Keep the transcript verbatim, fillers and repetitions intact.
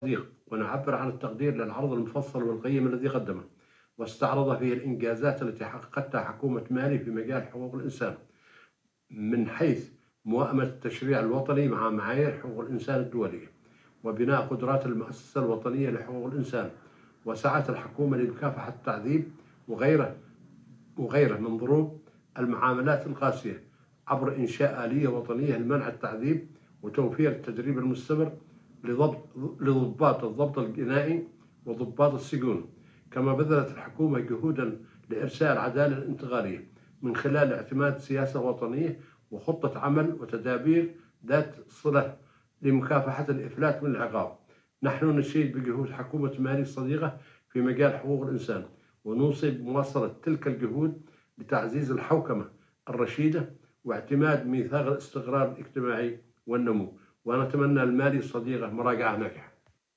الصديق، ونعبر عن التقدير للعرض المفصل والقيم الذي قدمه، واستعرض فيه الإنجازات التي حققتها حكومة مالي في مجال حقوق الإنسان، من حيث موائمة التشريع الوطني مع معايير حقوق الإنسان الدولية، وبناء قدرات المؤسسة الوطنية لحقوق الإنسان، وسعت الحكومة لمكافحة التعذيب وغيره وغيره من ضروب المعاملات القاسية، عبر إنشاء آلية وطنية لمنع التعذيب وتوفير التدريب المستمر لضبط لضباط الضبط الجنائي وضباط السجون. كما بذلت الحكومة جهودا لإرساء العدالة الانتقالية من خلال اعتماد سياسة وطنية وخطة عمل وتدابير ذات صلة لمكافحة الإفلات من العقاب. نحن نشيد بجهود حكومة مالي الصديقة في مجال حقوق الإنسان، ونوصي بمواصلة تلك الجهود لتعزيز الحوكمة الرشيدة واعتماد ميثاق الاستقرار الاجتماعي والنمو. ونتمنى المالي الصديقة مراجعة ناجحة.